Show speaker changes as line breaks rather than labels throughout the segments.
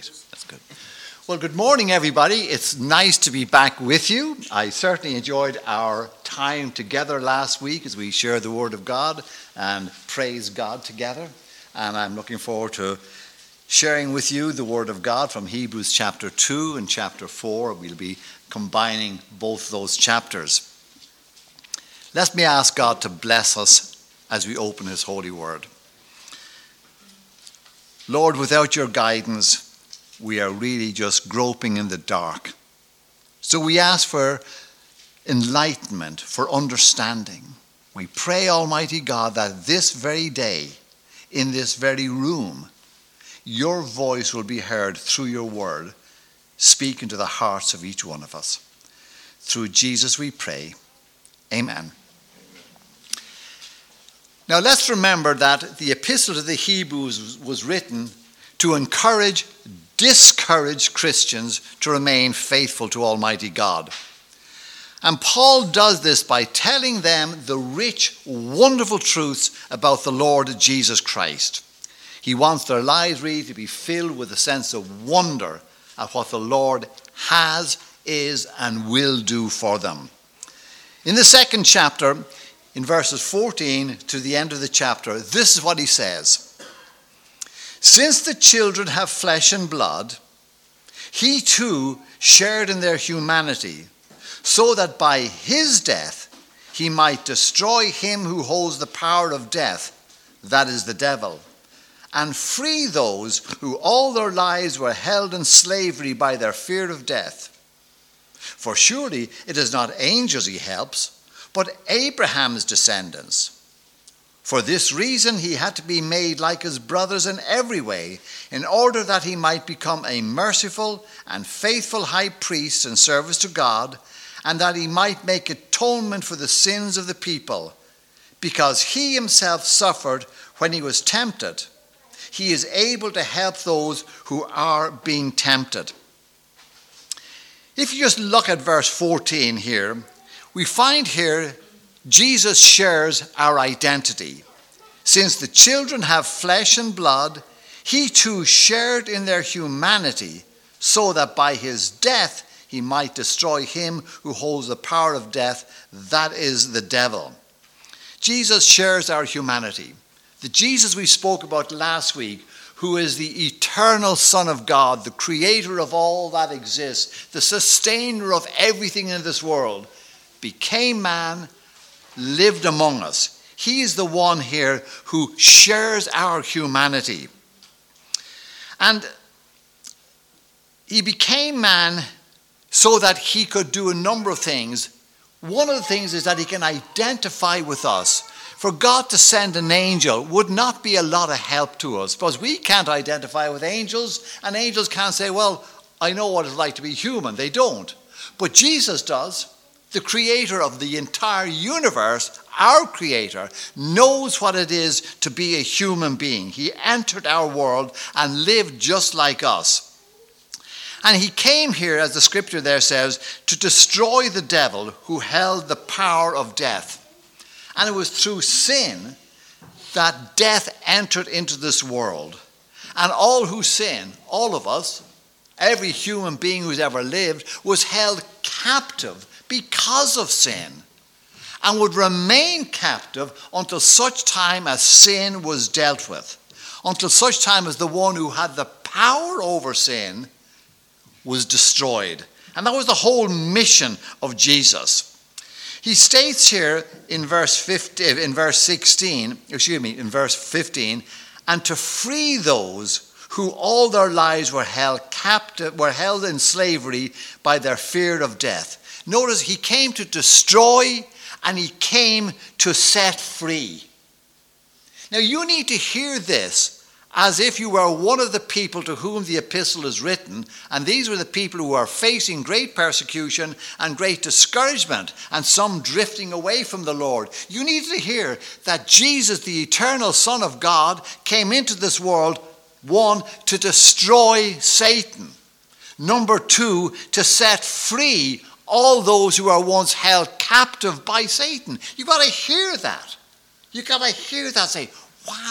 Great. That's good. Well, good morning, everybody. It's nice to be back with you. I certainly enjoyed our time together last week as we shared the Word of God and praised God together. And I'm looking forward to sharing with you the Word of God from Hebrews chapter 2 and chapter 4. We'll be combining both those chapters. Let me ask God to bless us as we open His holy Word. Lord, without your guidance, we are really just groping in the dark. So we ask for enlightenment, for understanding. We pray, Almighty God, that this very day, in this very room, your voice will be heard through your word, speaking to the hearts of each one of us. Through Jesus we pray. Amen. Now let's remember that the epistle to the Hebrews was written to encourage discouraged Christians to remain faithful to Almighty God. And Paul does this by telling them the rich, wonderful truths about the Lord Jesus Christ. He wants their lives really to be filled with a sense of wonder at what the Lord has, is, and will do for them. In the second chapter, in verses 14 to the end of the chapter, this is what he says. Since the children have flesh and blood, he too shared in their humanity, so that by his death he might destroy him who holds the power of death, that is the devil, and free those who all their lives were held in slavery by their fear of death. For surely it is not angels he helps, but Abraham's descendants. For this reason he had to be made like his brothers in every way, in order that he might become a merciful and faithful high priest in service to God, and that he might make atonement for the sins of the people. Because he himself suffered when he was tempted, he is able to help those who are being tempted. If you just look at verse 14 here, we find here Jesus shares our identity. Since the children have flesh and blood, he too shared in their humanity, so that by his death he might destroy him who holds the power of death, that is the devil. Jesus shares our humanity. The Jesus we spoke about last week, who is the eternal Son of God, the creator of all that exists, the sustainer of everything in this world, became man, lived among us. He is the one here who shares our humanity. And he became man so that he could do a number of things. One of the things is that he can identify with us. For God to send an angel would not be a lot of help to us, because we can't identify with angels, and angels can't say, well, I know what it's like to be human. They don't. But Jesus does. The creator of the entire universe, our creator, knows what it is to be a human being. He entered our world and lived just like us. And he came here, as the scripture there says, to destroy the devil who held the power of death. And it was through sin that death entered into this world. And all who sin, all of us, every human being who's ever lived, was held captive because of sin, and would remain captive until such time as sin was dealt with, until such time as the one who had the power over sin was destroyed. And that was the whole mission of Jesus. He states here in verse 15, in verse 16, in verse 15, and to free those who all their lives were held captive, were held in slavery by their fear of death. Notice he came to destroy and he came to set free. Now you need to hear this as if you were one of the people to whom the epistle is written, and these were the people who are facing great persecution and great discouragement, and some drifting away from the Lord. You need to hear that Jesus, the eternal Son of God, came into this world, one, to destroy Satan. Number two, to set free all those who are once held captive by Satan. You've got to hear that. You've got to hear that, say, wow,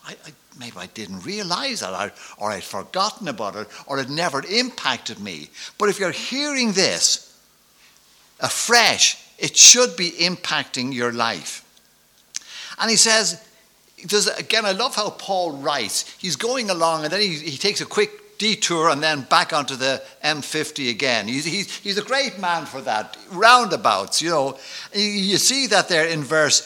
maybe I didn't realize that, or I'd forgotten about it, or it never impacted me. But if you're hearing this afresh, it should be impacting your life. And he says, again, I love how Paul writes. He's going along and then he takes a quick detour and then back onto the M50 again. He's a great man for that. Roundabouts, you know. You see that there in verse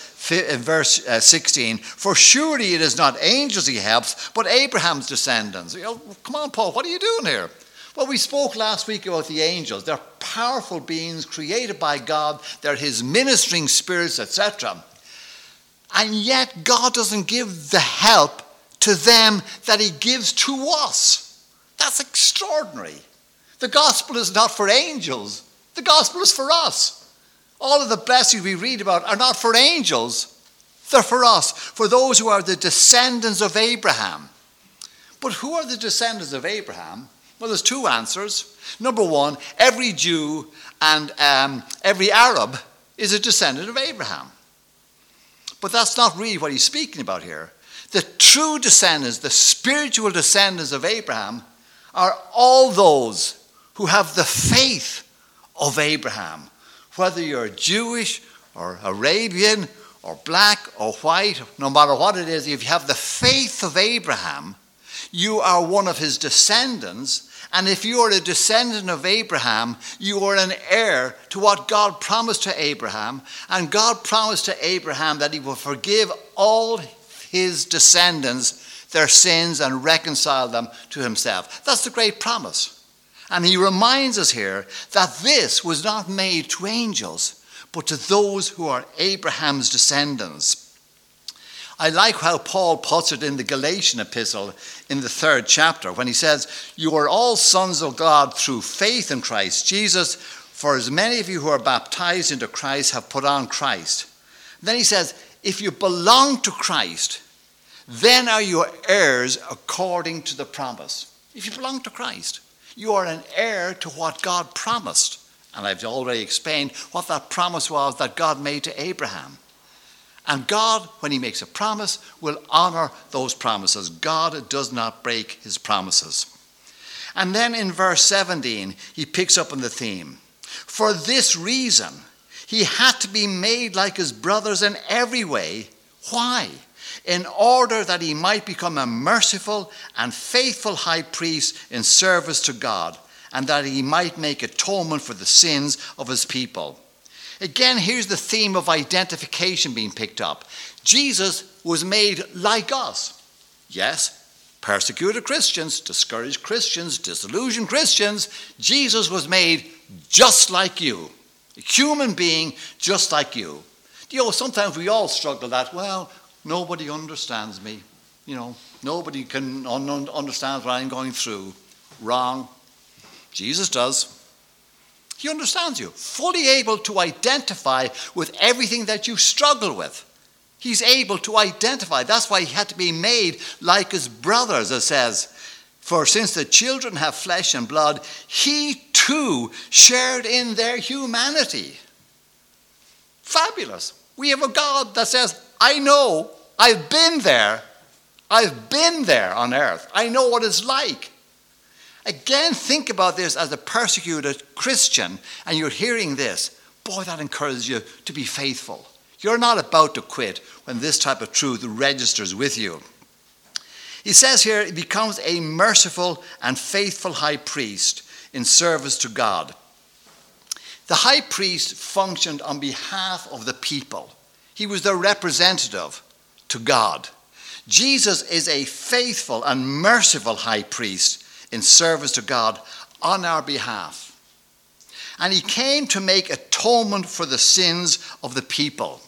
16. For surely it is not angels he helps, but Abraham's descendants. You know, come on, Paul, what are you doing here? Well, we spoke last week about the angels. They're powerful beings created by God. They're his ministering spirits, etc. And yet God doesn't give the help to them that he gives to us. That's extraordinary. The gospel is not for angels. The gospel is for us. All of the blessings we read about are not for angels. They're for us, for those who are the descendants of Abraham. But who are the descendants of Abraham? Well, there's two answers. Number one, every Jew and every Arab is a descendant of Abraham. But that's not really what he's speaking about here. The true descendants, the spiritual descendants of Abraham, are all those who have the faith of Abraham. Whether you're Jewish or Arabian or black or white, no matter what it is, if you have the faith of Abraham, you are one of his descendants. And if you are a descendant of Abraham, you are an heir to what God promised to Abraham. And God promised to Abraham that he will forgive all his descendants their sins and reconcile them to himself. That's the great promise. And he reminds us here that this was not made to angels, but to those who are Abraham's descendants. I like how Paul puts it in the Galatian epistle in the 3rd chapter when he says, you are all sons of God through faith in Christ Jesus, for as many of you who are baptized into Christ have put on Christ. Then he says, if you belong to Christ, then are you heirs according to the promise. If you belong to Christ, you are an heir to what God promised. And I've already explained what that promise was that God made to Abraham. And God, when he makes a promise, will honor those promises. God does not break his promises. And then in verse 17, he picks up on the theme. For this reason, he had to be made like his brothers in every way. Why? In order that he might become a merciful and faithful high priest in service to God, and that he might make atonement for the sins of his people. Again, here's the theme of identification being picked up. Jesus was made like us. Yes, persecuted Christians, discouraged Christians, disillusioned Christians. Jesus was made just like you. A human being just like you. You know, sometimes we all struggle that, well, nobody understands me. You know, nobody can understand what I'm going through. Wrong. Jesus does. He understands you, fully able to identify with everything that you struggle with. He's able to identify. That's why he had to be made like his brothers, as says. For since the children have flesh and blood, he too shared in their humanity. Fabulous. We have a God that says, I know, I've been there. I've been there on earth. I know what it's like. Again, think about this as a persecuted Christian, and you're hearing this. Boy, that encourages you to be faithful. You're not about to quit when this type of truth registers with you. He says here, he becomes a merciful and faithful high priest in service to God. The high priest functioned on behalf of the people. He was their representative to God. Jesus is a faithful and merciful high priest in service to God on our behalf. And he came to make atonement for the sins of the people.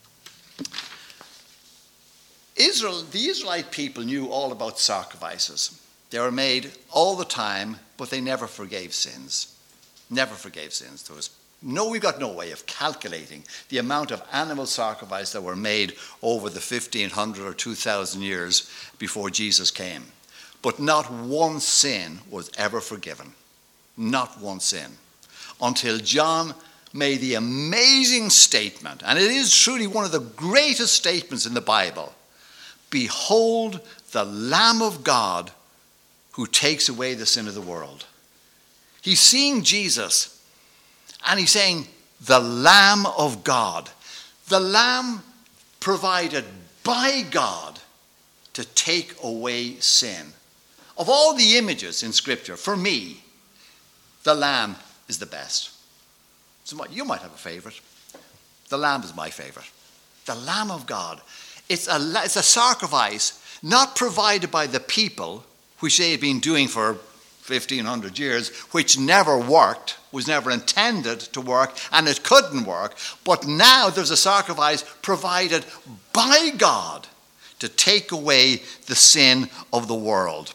The Israelite people knew all about sacrifices. They were made all the time, but they never forgave sins. Never forgave sins. We've got no way of calculating the amount of animal sacrifice that were made over the 1,500 or 2,000 years before Jesus came. But not one sin was ever forgiven. Not one sin. Until John made the amazing statement, and it is truly one of the greatest statements in the Bible. Behold the Lamb of God who takes away the sin of the world. He's seeing Jesus and he's saying, the Lamb of God. The Lamb provided by God to take away sin. Of all the images in Scripture, for me, the Lamb is the best. So you might have a favorite. The Lamb is my favorite. The Lamb of God. It's a sacrifice not provided by the people, which they had been doing for 1,500 years, which never worked, was never intended to work, and it couldn't work. But now there's a sacrifice provided by God to take away the sin of the world.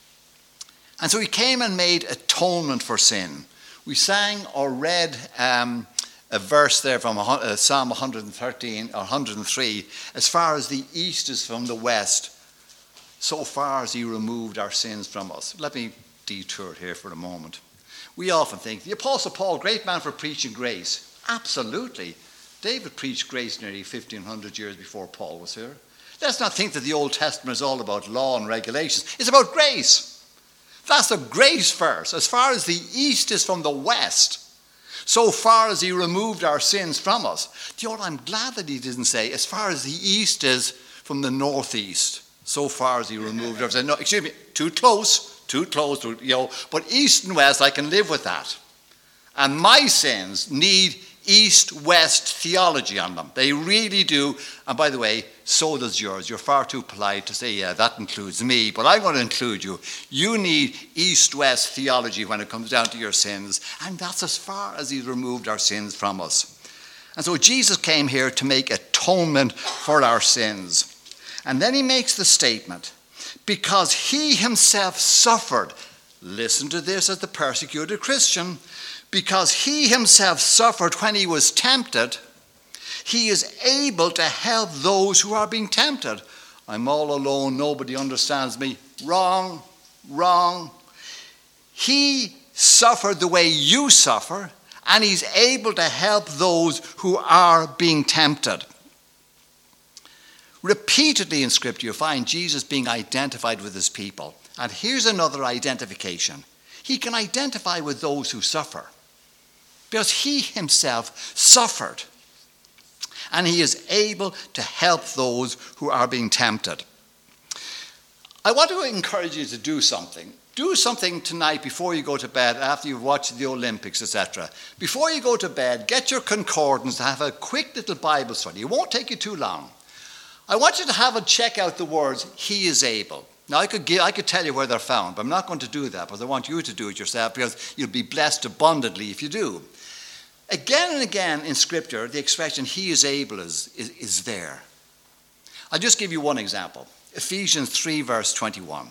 And so he came and made atonement for sin. We sang or read a verse there from Psalm 113 or 103. As far as the east is from the west, so far as he removed our sins from us. Let me detour here for a moment. We often think, the Apostle Paul, great man for preaching grace. Absolutely. David preached grace nearly 1,500 years before Paul was here. Let's not think that the Old Testament is all about law and regulations. It's about grace. That's the grace verse. As far as the east is from the west, so far as he removed our sins from us. Do you know what? I'm glad that he didn't say, as far as the east is from the northeast, so far as he removed our sins. No, excuse me, too close, but east and west, I can live with that. And my sins need east-west theology on them. They really do. And by the way, so does yours. You're far too polite to say, yeah, that includes me, but I'm going to include you. You need east-west theology when it comes down to your sins. And that's as far as he's removed our sins from us. And so Jesus came here to make atonement for our sins. And then he makes the statement, because he himself suffered. Listen to this as the persecuted Christian. Because he himself suffered when he was tempted, he is able to help those who are being tempted. I'm all alone, nobody understands me. Wrong. He suffered the way you suffer, and he's able to help those who are being tempted. Repeatedly in Scripture, you find Jesus being identified with his people. And here's another identification. He can identify with those who suffer, because he himself suffered. And he is able to help those who are being tempted. I want to encourage you to do something. Do something tonight before you go to bed, after you've watched the Olympics, etc. Before you go to bed, get your concordance to have a quick little Bible study. It won't take you too long. I want you to have a check out the words, he is able. Now, I could tell you where they're found, but I'm not going to do that, because I want you to do it yourself, because you'll be blessed abundantly if you do. Again and again in Scripture, the expression, he is able, is there. I'll just give you one example. Ephesians 3, verse 21.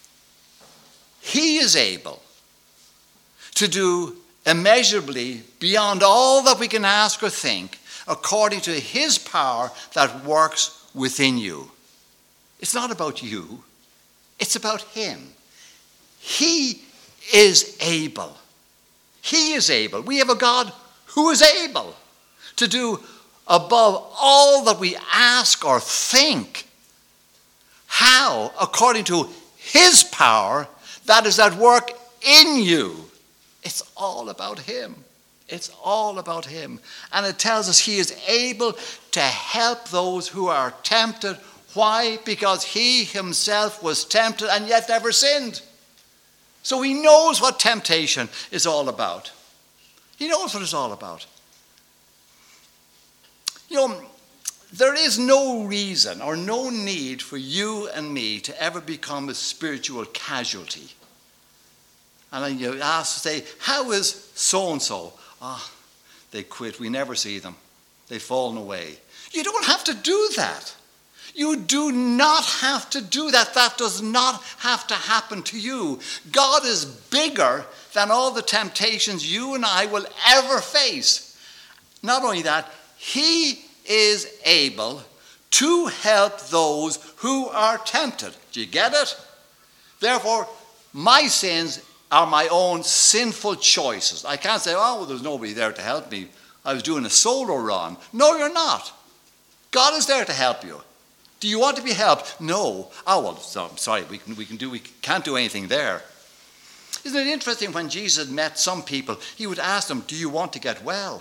He is able to do immeasurably beyond all that we can ask or think, according to his power that works within you. It's not about you. It's about him. He is able. He is able. We have a God who is able to do above all that we ask or think. How? According to his power that is at work in you. It's all about him. It's all about him. And it tells us he is able to help those who are tempted. Why? Because he himself was tempted and yet never sinned. So he knows what temptation is all about. He knows what it's all about. You know, there is no reason or no need for you and me to ever become a spiritual casualty. And then you ask, say, how is so-and-so? They quit. We never see them. They've fallen away. You don't have to do that. You do not have to do that. That does not have to happen to you. God is bigger than all the temptations you and I will ever face. Not only that, he is able to help those who are tempted. Do you get it? Therefore, my sins are my own sinful choices. I can't say, well, there's nobody there to help me. I was doing a solo run. No, you're not. God is there to help you. Do you want to be helped? No. Oh, well, so, I'm sorry, we can't do anything there. Isn't it interesting when Jesus met some people, he would ask them, do you want to get well?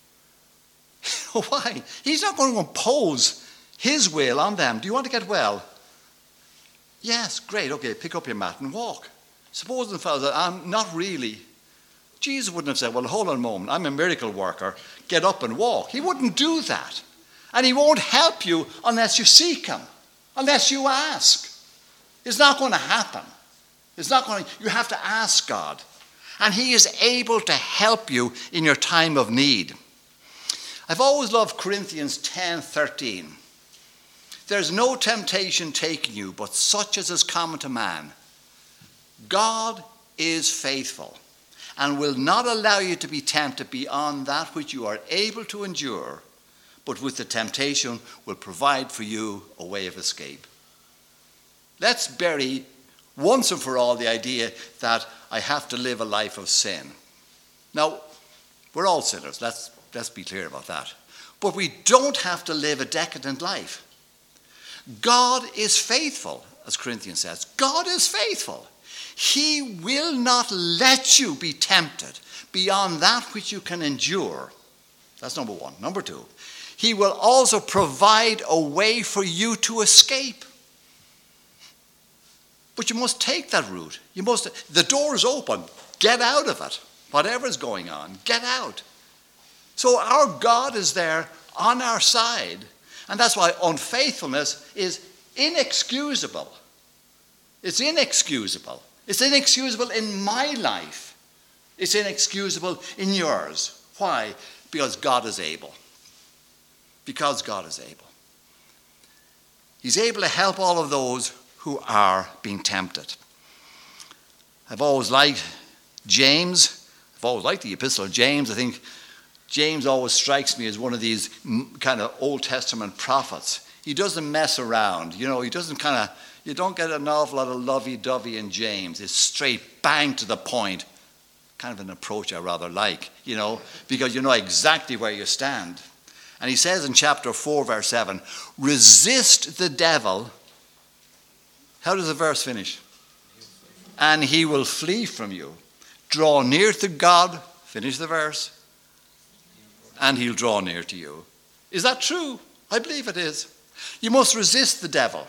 Why? He's not going to impose his will on them. Do you want to get well? Yes, great, okay, pick up your mat and walk. Suppose the fellow said, I'm not really. Jesus wouldn't have said, well, hold on a moment, I'm a miracle worker, get up and walk. He wouldn't do that. And he won't help you unless you seek him, unless you ask. It's not going to happen. You have to ask God. And he is able to help you in your time of need. I've always loved Corinthians 10:13. There's no temptation taking you, but such as is common to man. God is faithful and will not allow you to be tempted beyond that which you are able to endure, but with the temptation will provide for you a way of escape. Let's bury once and for all the idea that I have to live a life of sin. Now, we're all sinners, let's be clear about that. But we don't have to live a decadent life. God is faithful, as Corinthians says. God is faithful. He will not let you be tempted beyond that which you can endure. That's number one. Number two, he will also provide a way for you to escape. But you must take that route. The door is open. Get out of it. Whatever's going on, get out. So our God is there on our side. And that's why unfaithfulness is inexcusable. It's inexcusable. It's inexcusable in my life. It's inexcusable in yours. Why? Because God is able. Because God is able. He's able to help all of those who are being tempted. I've always liked James. I've always liked the Epistle of James. I think James always strikes me as one of these kind of Old Testament prophets. He doesn't mess around. You don't get an awful lot of lovey-dovey in James. It's straight bang to the point. Kind of an approach I rather like, because you know exactly where you stand. And he says in chapter 4, verse 7, resist the devil. How does the verse finish? And he will flee from you. Draw near to God. Finish the verse. And he'll draw near to you. Is that true? I believe it is. You must resist the devil.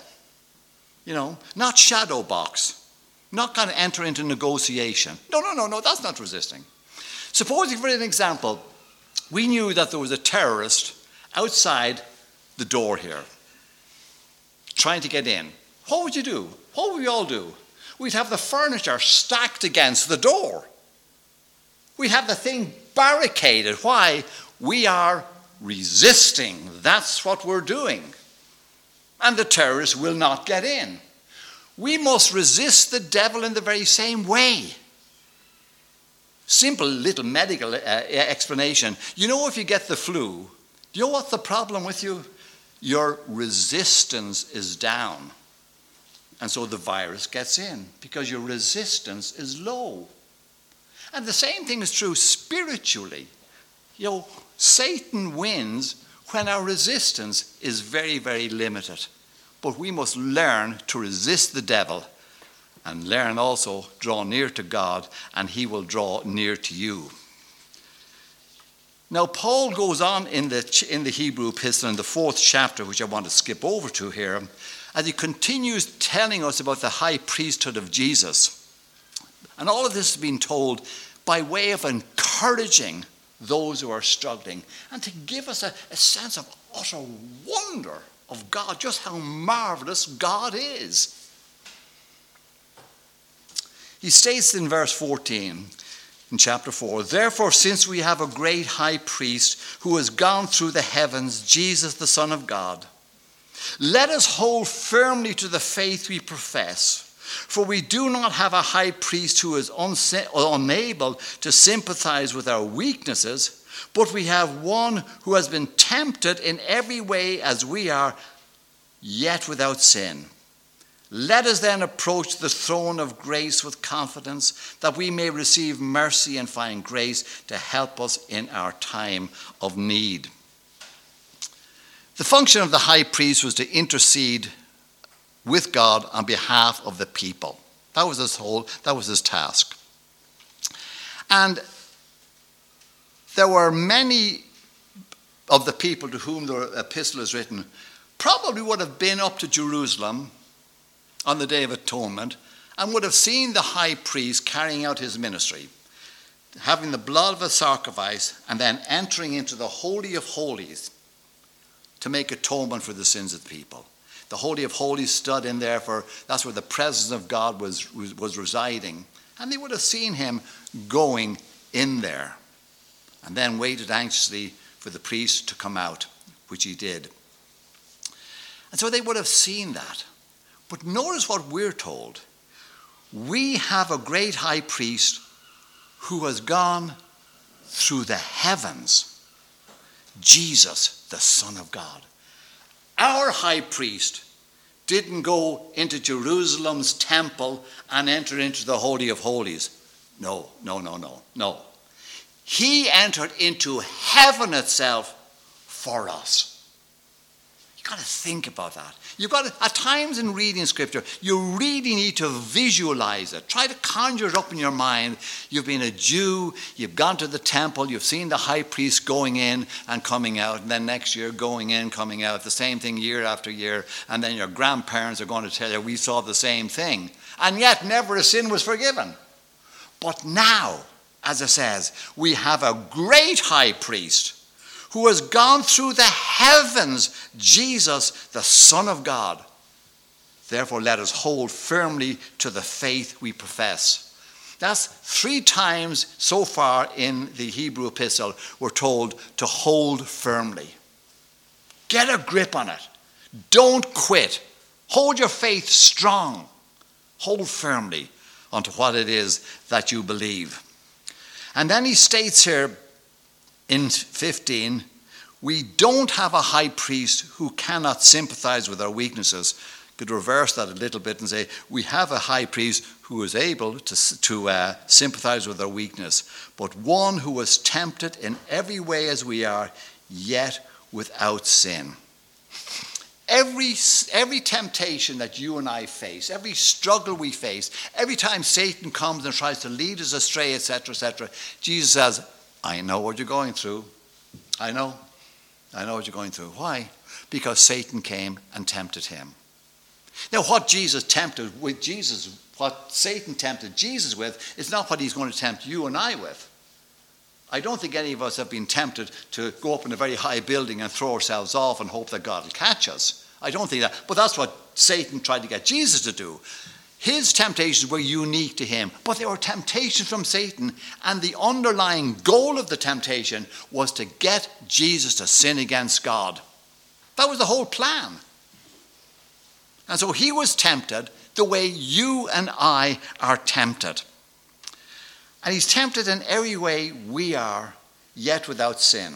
Not shadow box. Not kind of enter into negotiation. No, that's not resisting. Supposing, for an example, we knew that there was a terrorist outside the door here, trying to get in. What would you do? What would we all do? We'd have the furniture stacked against the door. We'd have the thing barricaded. Why? We are resisting. That's what we're doing. And the terrorists will not get in. We must resist the devil in the very same way. Simple little medical explanation. If you get the flu, do you know what's the problem with you? Your resistance is down. And so the virus gets in because your resistance is low. And the same thing is true spiritually. Satan wins when our resistance is very, very limited. But we must learn to resist the devil and learn also draw near to God, and he will draw near to you. Now, Paul goes on in the Hebrew epistle in the 4th chapter, which I want to skip over to here, as he continues telling us about the high priesthood of Jesus. And all of this has been told by way of encouraging those who are struggling and to give us a sense of utter wonder of God, just how marvelous God is. He states in verse 14 in chapter 4, therefore, since we have a great high priest who has gone through the heavens, Jesus, the Son of God, let us hold firmly to the faith we profess. For we do not have a high priest who is unable to sympathize with our weaknesses, but we have one who has been tempted in every way as we are, yet without sin. Let us then approach the throne of grace with confidence, that we may receive mercy and find grace to help us in our time of need. The function of the high priest was to intercede with God on behalf of the people. That was his task. And there were many of the people to whom the epistle is written probably would have been up to Jerusalem on the Day of Atonement and would have seen the high priest carrying out his ministry, having the blood of a sacrifice and then entering into the Holy of Holies to make atonement for the sins of the people. The Holy of Holies stood in there that's where the presence of God was residing. And they would have seen him going in there and then waited anxiously for the priest to come out, which he did. And so they would have seen that. But notice what we're told. We have a great high priest who has gone through the heavens, Jesus, the Son of God. Our high priest didn't go into Jerusalem's temple and enter into the Holy of Holies. No. He entered into heaven itself for us. You've got to think about that. You've got to, at times in reading Scripture, you really need to visualize it. Try to conjure it up in your mind. You've been a Jew, you've gone to the temple, you've seen the high priest going in and coming out, and then next year going in, coming out, the same thing year after year, and then your grandparents are going to tell you, we saw the same thing. And yet never a sin was forgiven. But now, as it says, we have a great high priest who has gone through the heavens, Jesus, the Son of God. Therefore, let us hold firmly to the faith we profess. That's 3 times so far in the Hebrew epistle we're told to hold firmly. Get a grip on it. Don't quit. Hold your faith strong. Hold firmly onto what it is that you believe. And then he states here, in 15, we don't have a high priest who cannot sympathize with our weaknesses. Could reverse that a little bit and say, we have a high priest who is able to sympathize with our weakness, but one who was tempted in every way as we are, yet without sin. Every temptation that you and I face, every struggle we face, every time Satan comes and tries to lead us astray, etc., etc., Jesus says, I know what you're going through. I know what you're going through. Why? Because Satan came and tempted him. Now, what Satan tempted Jesus with is not what he's going to tempt you and I with. I don't think any of us have been tempted to go up in a very high building and throw ourselves off and hope that God will catch us. I don't think that. But that's what Satan tried to get Jesus to do. His temptations were unique to him, but they were temptations from Satan, and the underlying goal of the temptation was to get Jesus to sin against God. That was the whole plan. And so he was tempted the way you and I are tempted. And he's tempted in every way we are, yet without sin.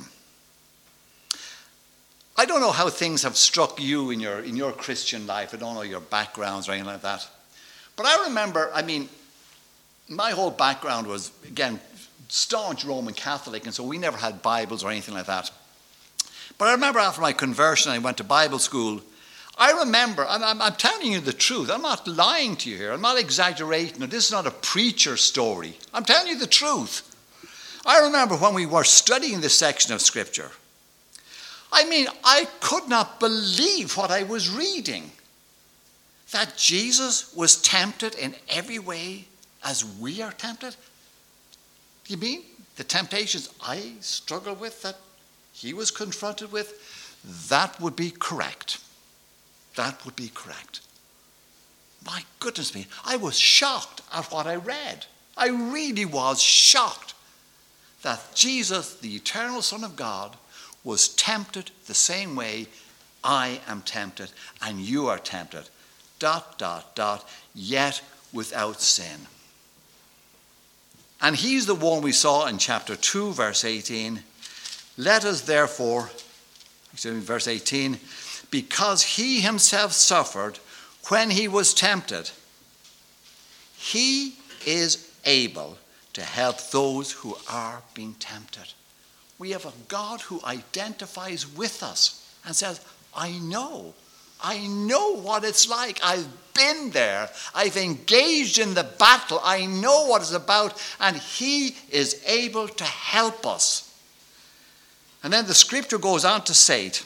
I don't know how things have struck you in your Christian life. I don't know your backgrounds or anything like that. But I remember, my whole background was, again, staunch Roman Catholic, and so we never had Bibles or anything like that. But I remember after my conversion, I went to Bible school. I remember, I'm telling you the truth. I'm not lying to you here. I'm not exaggerating. This is not a preacher story. I'm telling you the truth. I remember when we were studying this section of Scripture. I could not believe what I was reading. That Jesus was tempted in every way as we are tempted. You mean the temptations I struggle with, that he was confronted with? That would be correct. That would be correct. My goodness me, I was shocked at what I read. I really was shocked that Jesus, the eternal Son of God, was tempted the same way I am tempted and you are tempted. ... yet without sin. And he's the one we saw in chapter 2, verse 18. Let us therefore, verse 18, because he himself suffered when he was tempted, he is able to help those who are being tempted. We have a God who identifies with us. and says, I know what it's like. I've been there. I've engaged in the battle. I know what it's about, and he is able to help us. And then the scripture goes on to say it.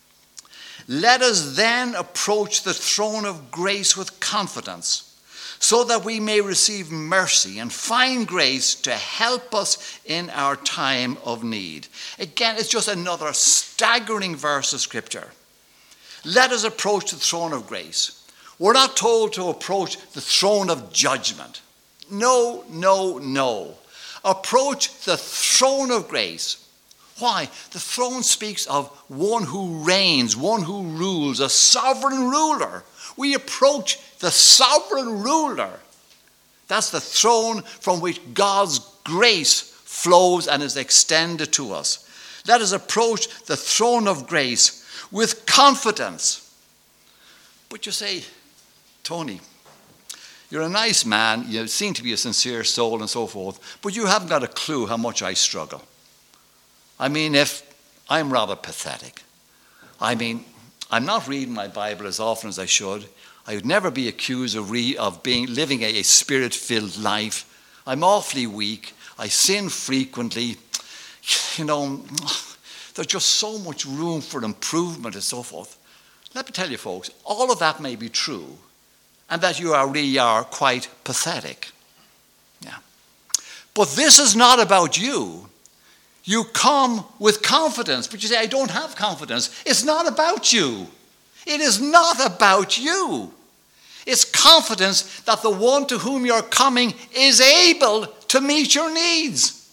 Let us then approach the throne of grace with confidence, so that we may receive mercy and find grace to help us in our time of need. Again, it's just another staggering verse of scripture. Let us approach the throne of grace. We're not told to approach the throne of judgment. No, no, no. Approach the throne of grace. Why? The throne speaks of one who reigns, one who rules, a sovereign ruler. We approach the sovereign ruler. That's the throne from which God's grace flows and is extended to us. Let us approach the throne of grace with confidence. But you say, Tony, you're a nice man, you seem to be a sincere soul and so forth, but you haven't got a clue how much I struggle. I mean, if I'm rather pathetic. I mean, I'm not reading my Bible as often as I should. I would never be accused of living a spirit-filled life. I'm awfully weak. I sin frequently. You know, there's just so much room for improvement and so forth. Let me tell you, folks, all of that may be true, and that you really are quite pathetic. Yeah. But this is not about you. You come with confidence, but you say, I don't have confidence. It's not about you. It is not about you. It's confidence that the one to whom you're coming is able to meet your needs.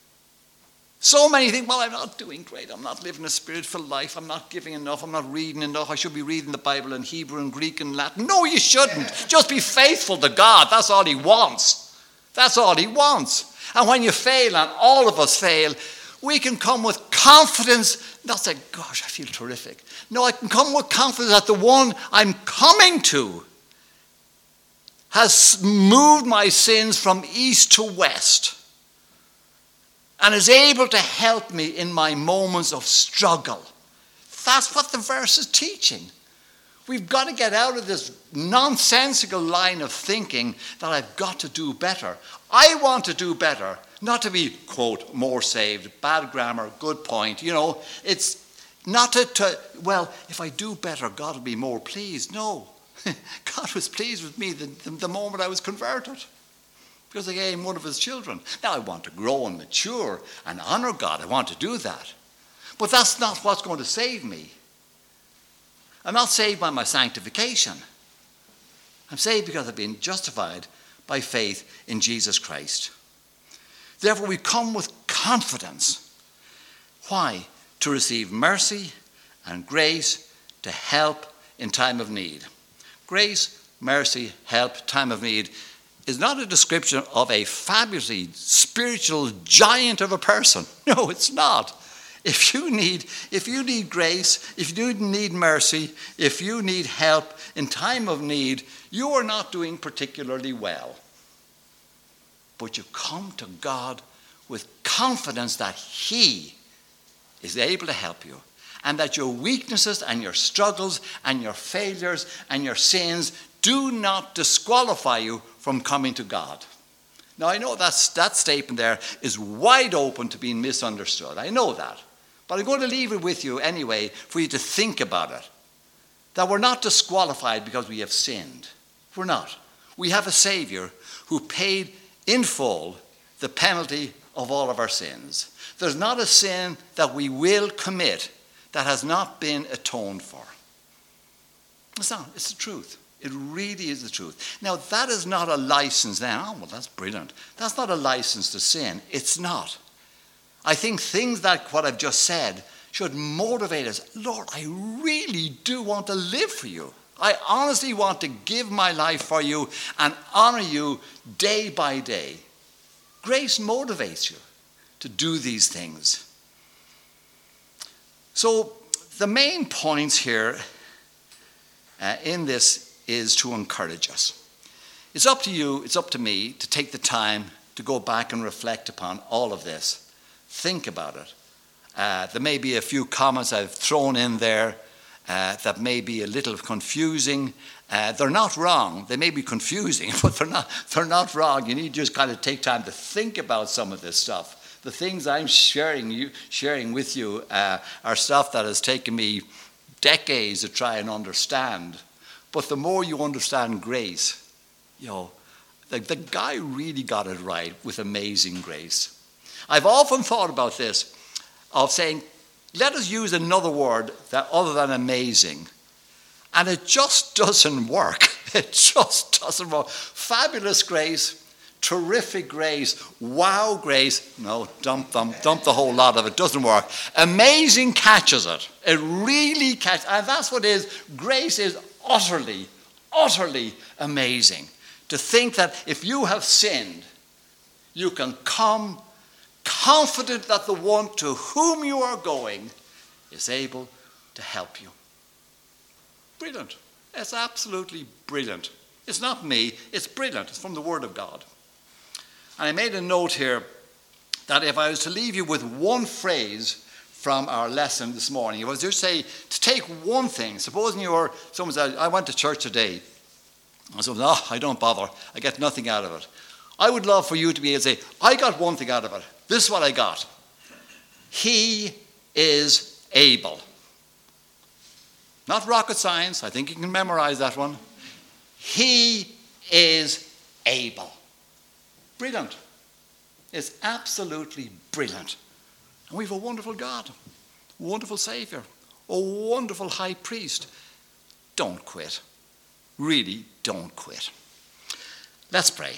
So many think, well, I'm not doing great. I'm not living a spirit-filled life. I'm not giving enough. I'm not reading enough. I should be reading the Bible in Hebrew and Greek and Latin. No, you shouldn't. Just be faithful to God. That's all he wants. That's all he wants. And when you fail, and all of us fail, we can come with confidence, not say, gosh, I feel terrific. No, I can come with confidence that the one I'm coming to has moved my sins from east to west and is able to help me in my moments of struggle. That's what the verse is teaching. We've got to get out of this nonsensical line of thinking that I've got to do better. I want to do better. Not to be, quote, more saved, bad grammar, good point. You know, it's not well, if I do better, God will be more pleased. No, God was pleased with me the moment I was converted, because I became one of his children. Now I want to grow and mature and honor God. I want to do that. But that's not what's going to save me. I'm not saved by my sanctification. I'm saved because I've been justified by faith in Jesus Christ. Therefore, we come with confidence. Why? To receive mercy and grace to help in time of need. Grace, mercy, help, time of need is not a description of a fabulously spiritual giant of a person. No, it's not. If you need grace, if you need mercy, if you need help in time of need, you are not doing particularly well. But you come to God with confidence that he is able to help you, and that your weaknesses and your struggles and your failures and your sins do not disqualify you from coming to God. Now, I know that statement there is wide open to being misunderstood. I know that. But I'm going to leave it with you anyway for you to think about it. That we're not disqualified because we have sinned. We're not. We have a Savior who paid in full the penalty of all of our sins. There's not a sin that we will commit that has not been atoned for. It's not. It's the truth. It really is the truth. Now, that is not a license then. Oh, well, that's brilliant. That's not a license to sin. It's not. I think things like what I've just said should motivate us. Lord, I really do want to live for you. I honestly want to give my life for you and honor you day by day. Grace motivates you to do these things. So the main points here in this is to encourage us. It's up to you, it's up to me to take the time to go back and reflect upon all of this. Think about it There may be a few comments I've thrown in there that may be a little confusing. They're not wrong. They may be confusing, but they're not wrong. You need to just kind of take time to think about some of this stuff. The things I'm sharing with you are stuff that has taken me decades to try and understand. But the more you understand grace, the guy really got it right with Amazing Grace. I've often thought about this, of saying, let us use another word other than amazing. And it just doesn't work. It just doesn't work. Fabulous grace, terrific grace, wow grace. No, dump the whole lot of it. Doesn't work. Amazing catches it. It really catches. And that's what it is. Grace is utterly, utterly amazing. To think that if you have sinned, you can come confident that the one to whom you are going is able to help you. Brilliant. It's absolutely brilliant. It's not me, it's brilliant. It's from the Word of God. And I made a note here that if I was to leave you with one phrase from our lesson this morning, it was just say, to take one thing. Supposing someone said, I went to church today. I said, no, I don't bother. I get nothing out of it. I would love for you to be able to say, I got one thing out of it. This is what I got. He is able. Not rocket science. I think you can memorize that one. He is able. Brilliant. It's absolutely brilliant. And we have a wonderful God, wonderful Savior, a wonderful high priest. Don't quit. Really, don't quit. Let's pray.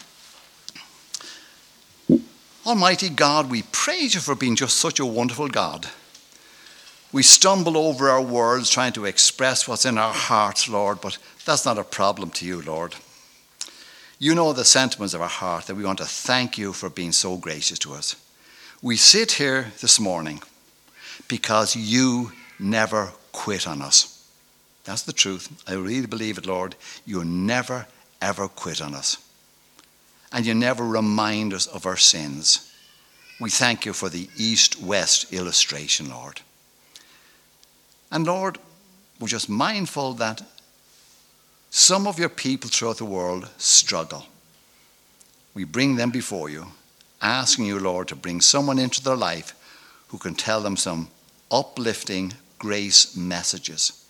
Almighty God, we praise you for being just such a wonderful God. We stumble over our words trying to express what's in our hearts, Lord, but that's not a problem to you, Lord. You know the sentiments of our heart, that we want to thank you for being so gracious to us. We sit here this morning because you never quit on us. That's the truth. I really believe it, Lord. You never, ever quit on us. And you never remind us of our sins. We thank you for the east-west illustration, Lord. And Lord, we're just mindful that some of your people throughout the world struggle. We bring them before you, asking you, Lord, to bring someone into their life who can tell them some uplifting grace messages.